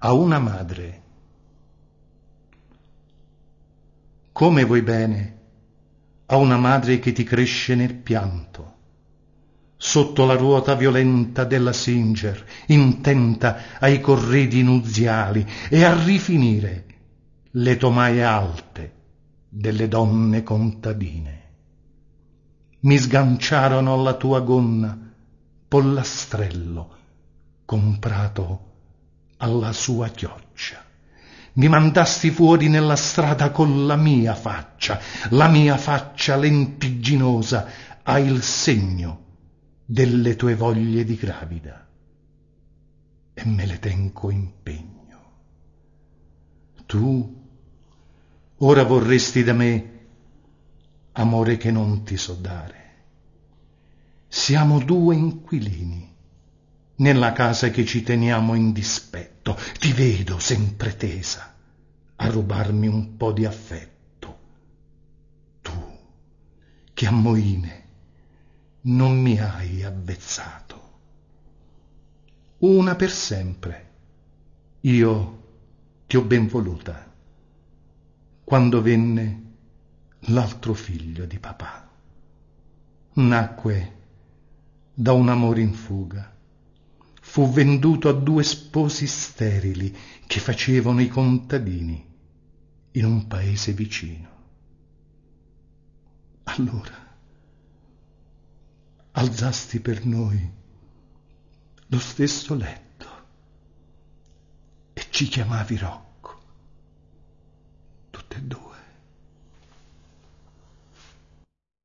a una madre. Come vuoi bene a una madre che ti cresce nel pianto, sotto la ruota violenta della Singer, intenta ai corredi nuziali e a rifinire le tomaie alte delle donne contadine. Mi sganciarono alla tua gonna pollastrello comprato alla sua chioccia. Mi mandasti fuori nella strada con la mia faccia lentigginosa ha il segno delle tue voglie di gravida e me le tengo impegno. Tu ora vorresti da me amore che non ti so dare. Siamo due inquilini nella casa che ci teniamo in dispetto. Ti vedo sempre tesa a rubarmi un po' di affetto. Tu che a Moine non mi hai avvezzato. Una per sempre io ti ho ben voluta, quando venne l'altro figlio di papà. Nacque da un amore in fuga, fu venduto a due sposi sterili che facevano i contadini in un paese vicino. Allora alzasti per noi lo stesso letto e ci chiamavi Rocco.